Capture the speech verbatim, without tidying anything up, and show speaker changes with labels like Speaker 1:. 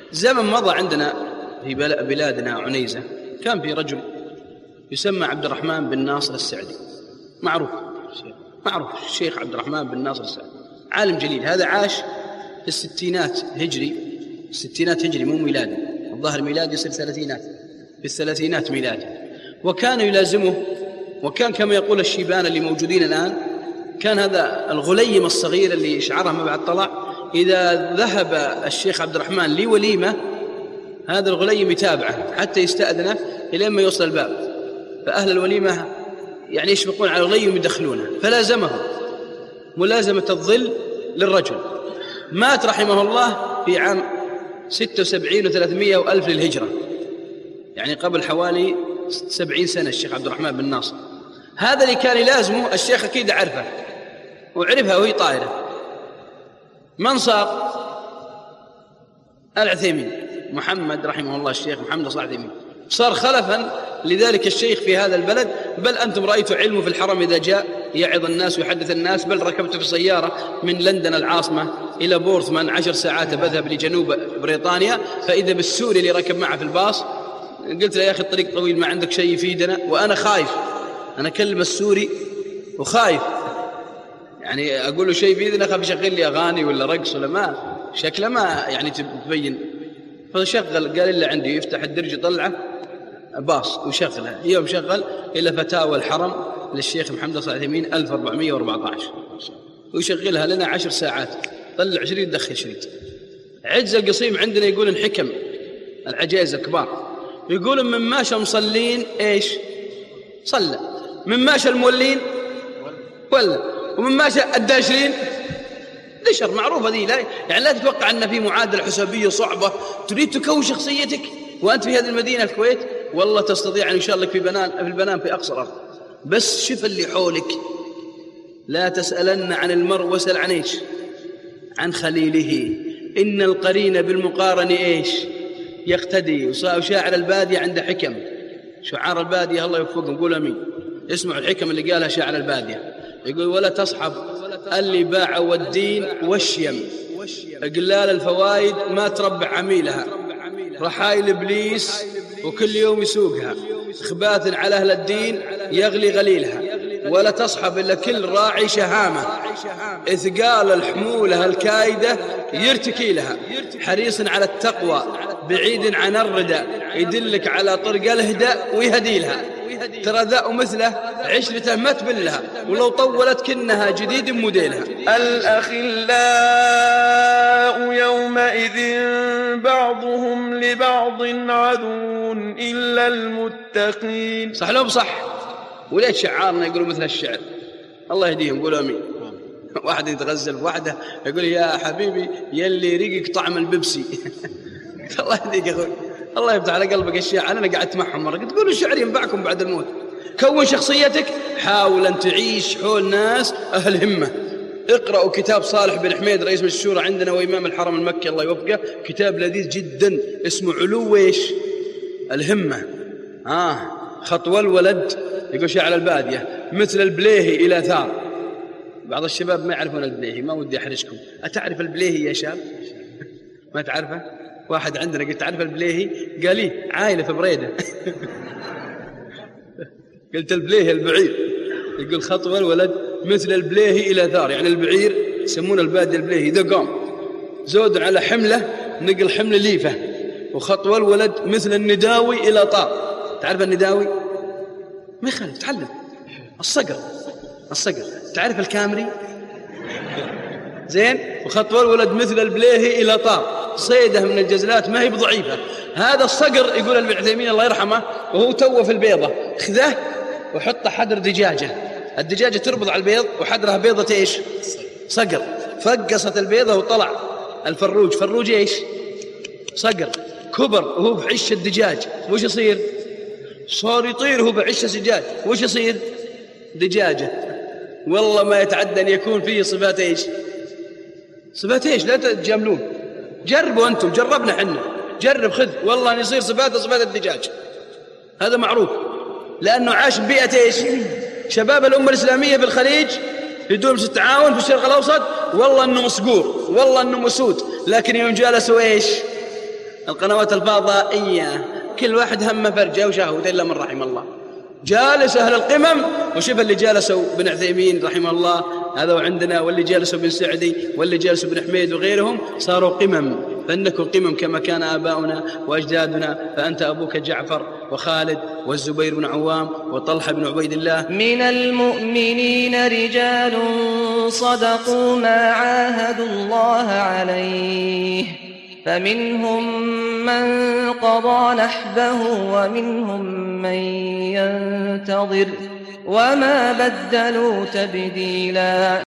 Speaker 1: زمن مضى عندنا في بلادنا عنيزة كان في رجل يسمى عبد الرحمن بن ناصر السعدي، معروف معروف الشيخ عبد الرحمن بن ناصر السعدي، عالم جليل. هذا عاش في الستينات هجري، الستينات هجري مو ميلادي، الظاهر ميلادي يصير ثلاثينات، في الثلاثينات ميلادي. وكان يلازمه، وكان كما يقول الشيبان اللي موجودين الآن، كان هذا الغليم الصغير اللي شعره ما بعد طلع، إذا ذهب الشيخ عبد الرحمن لوليمة هذا الغليم يتابعه حتى يستأذنه إلى ما يوصل الباب، فأهل الوليمة يعني يشفقون على الغليم يدخلونه، فلازمه ملازمة الظل للرجل. مات رحمه الله في عام ستة وسبعين وثلاثمائة وألف للهجرة، يعني قبل حوالي سبعين سنة الشيخ عبد الرحمن بن ناصر. هذا اللي كان يلازمه الشيخ أكيد عرفه وعرفها وهي طائرة. من صار؟ العثيمين، محمد رحمه الله، الشيخ محمد صالح العثيمين صار خلفا لذلك الشيخ في هذا البلد. بل أنتم رأيتوا علمه في الحرم إذا جاء يعظ الناس ويحدث الناس، بل ركبت في سيارة من لندن العاصمة إلى بورثمان عشر ساعات بذهب لجنوب بريطانيا، فإذا بالسوري اللي ركب معه في الباص قلت له يا أخي الطريق طويل ما عندك شيء يفيدنا، وأنا خايف، أنا أكلم السوري وخايف يعني أقول له شيء يفيدنا، أخاف يشغل لي أغاني ولا رقص ولا ما شكله ما يعني تبين. فشغل قال إلا عندي، يفتح الدرج يطلعه باص ويشغلها، يوم شغل إلى فتاوى الحرم للشيخ محمد صالح العثيمين ألف وأربعمائة وأربعة عشر، ويشغلها لنا عشر ساعات، طلع شريط دخل شريط. عجز القصيم عندنا يقول الحكم العجائز الكبار، يقول من ماشى مصلين إيش صلى، من ماشى المولين ولا، ومن ماشى الداشرين دشر. معروفة ذي، لا يعني لا تتوقع أن في معادلة حسابية صعبة تريد تكون شخصيتك وأنت في هذه المدينة الكويت، والله تستطيع أن يشار لك في بنان في البنان في أقصى الأرض. بس شوف اللي حولك، لا تسألن عن المرء واسأل عن إيش؟ عن خليله، إن القرين بالمقارن إيش يقتدي. وشاعر البادية عنده حكم، شعار البادية الله يوفقهم، قول أمين. اسمعوا الحكم اللي قالها شاعر البادية، يقول ولا تصحب اللي باع والدين والشيم، قلال الفوائد ما تربع عميلها، رحايل إبليس وكل يوم يسوقها، خباث على أهل الدين يغلي غليلها، ولا تصحب إلا كل راعي شهامة، إثقال الحمولة الكايدة يرتكي لها، حريص على التقوى بعيد عن الردى، يدلك على طرق الهدى ويهدي لها، ترى ذا مثله عشرته ما تبلها، ولو طولت كنها جديد موديلها.
Speaker 2: الأخلاء يومئذ بعضهم لبعض عدو إلا المتقين.
Speaker 1: صح لو بصح، وليش شعارنا يقولوا مثل الشعر؟ الله يهديهم، قولوا أمين. واحد يتغزل بواحدة يقول يا حبيبي يلي ريقك طعم البيبسي. الله يهديك يا أخوي، الله يفتح على قلبك الشيعة. أنا قعدت معهم مرة قلت قولوا الشعر ينفعكم بعد الموت. كون شخصيتك، حاول أن تعيش حول ناس أهل همة. اقرأوا كتاب صالح بن حميد رئيس الشورى عندنا وإمام الحرم المكي الله يوفقه، كتاب لذيذ جدا اسمه علو إيش الهمة. آه خطوة الولد، يقول شاعر البادية مثل البليهي إلى ثار. بعض الشباب ما يعرفون البليهي، ما ودي أحرجكم. أتعرف البليهي يا شاب؟ ما تعرفه؟ واحد عندنا قلت تعرف البليهي؟ قال لي عائلة في بريدة. قلت البليهي البعير، يقول خطوة الولد مثل البليهي إلى ثار، يعني البعير يسمون البادية البليهي، ذا قام زود على حملة نقل حمل ليفة. وخطوة الولد مثل النداوي إلى طار. تعرف النداوي؟ ما يخالف، تعلم الصقر، الصقر. تعرف الكامري؟ زين. وخطوة الولد مثل البليهي إلى طار، صيده من الجزلات ما هي بضعيفة. هذا الصقر يقول ابن عثيمين الله يرحمه وهو توه في البيضة، خذه وحط حدر دجاجة، الدجاجة تربض على البيض وحدرها بيضة إيش صقر، فقصت البيضة وطلع الفروج. فروج إيش صقر، كبر وهو بعش الدجاج، وش يصير؟ صار يطير وهو بعش الدجاج، وش يصير؟ دجاجة. والله ما يتعدى أن يكون فيه صفات إيش صفات إيش لا تتجاملون. جربوا أنتم، جربنا حنا، جرب خذ، والله أن يصير صفاته صفات الدجاج. هذا معروف لأنه عاش ببيئة إيش شباب الأمة الإسلامية في الخليج بدون التعاون في الشرق الأوسط. والله أنه مصقور، والله أنه مسود، لكن يوم جالسوا إيش القنوات الفضائية كل واحد همه فرجة وشهوته إلا من رحم الله. جالس أهل القمم، وشوف اللي جالسوا بن عثيمين رحمه الله هذا وعندنا، واللي جالسوا بن سعدي، واللي جالسوا بن حميد وغيرهم، صاروا قمم. فإنكم قمم كما كان آباؤنا وأجدادنا، فأنت أبوك جعفر وخالد والزبير بن عوام وطلحة بن عبيد الله.
Speaker 3: من المؤمنين رجال صدقوا ما عاهدوا الله عليه، فمنهم من قضى نحبه ومنهم من ينتظر وما بدلوا تبديلا.